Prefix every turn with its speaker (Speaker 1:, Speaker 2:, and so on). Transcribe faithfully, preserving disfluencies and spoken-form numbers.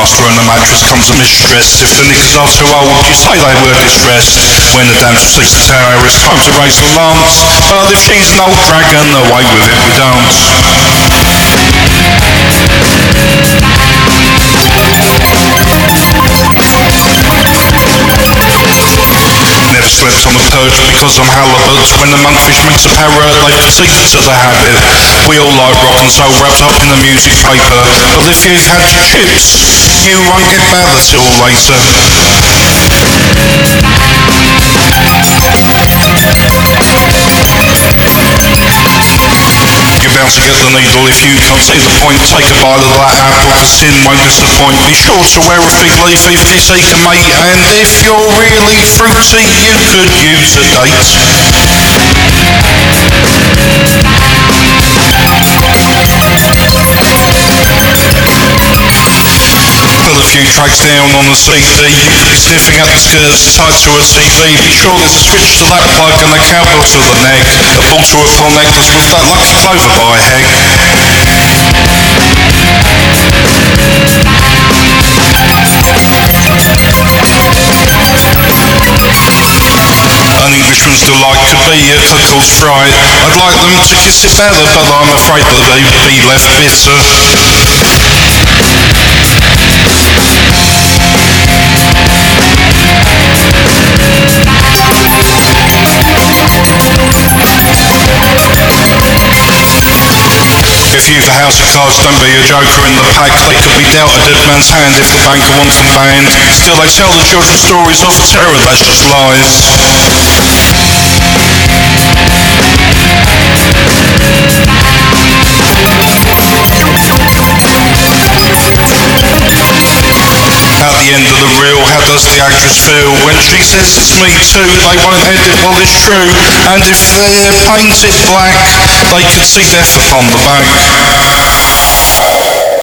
Speaker 1: master and the mattress comes a mistress. If the knickers are too old, you say they were distressed. When the damsel seeks the tower, it's time to raise the lance. But if she's an old dragon, away with it we dance. Never slept on the perch because I'm halibut. When the monkfish makes a parrot, they critique to the habit. We all like rock and soul wrapped up in the music paper. But if you've had your chips, you won't get better till later. You're bound to get the needle if you can't see the point. Take a bite of that apple, the sin won't disappoint. Be sure to wear a fig leaf if you seek a mate. And if you're really fruity, you could use a date. Put a few tracks down on the C D. You could be sniffing at the skirts tied to a T V. Be sure there's a switch to that plug and a cowbell to the neck. A pull to a pearl necklace with that lucky clover by heck. An Englishman's delight could be a cuckold's fright. I'd like them to kiss it better, but I'm afraid that they'd be left bitter. If you've a house of cards, don't be a joker in the pack. They could be dealt a dead man's hand if the banker wants them banned. Still they tell the children stories of terror, that's just lies. At the end of the reel, how does the actress feel when she says it's me too? They won't end it, well it's true. And if they're painted black, they could see death upon the back.